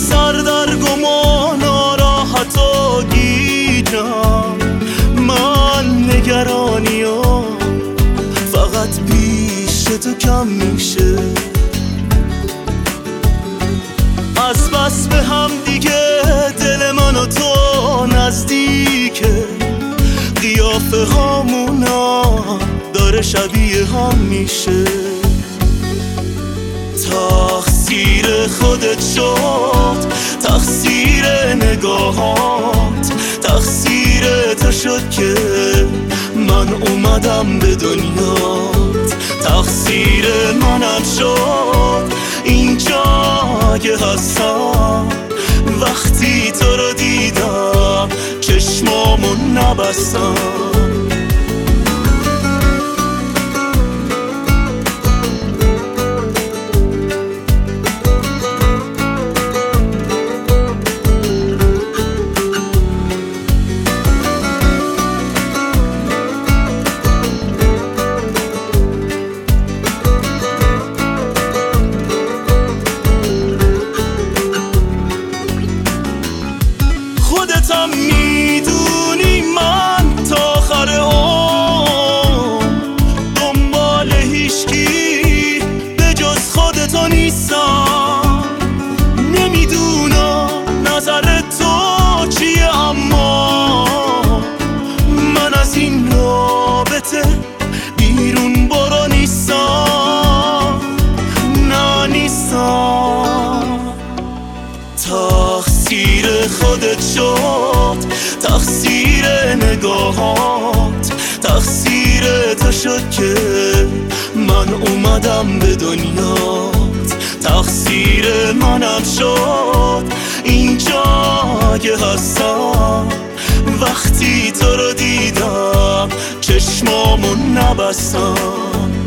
سردرگم و ناراحت و گیجم، من نگرانیام فقط پیش تو کم میشه. از بس به هم دیگه دل من و تو نزدیکه، قیافه هامونا داره شبیه هم میشه. تقصیر خودت شد، تقصیر نگاهات، تقصیر تو شد که من اومدم به دنیات. تقصیر منم شد اینجا که هستم، وقتی تو رو دیدم چشمامو نبستم. خودتم میدونی من تا آخر عمر دنبال هیچکی به جز خودتو نیستم. نمیدونم نظر تو چیه، اما من از این رابطه بیرون برو نیستم. نه نیستم. تقصیر خودت شد، تقصیر نگاهات، تقصیر تو شد که من اومدم به دنیات. تقصیر منم شد اینجا که هستم، وقتی تو رو دیدم چشمامو نبستم.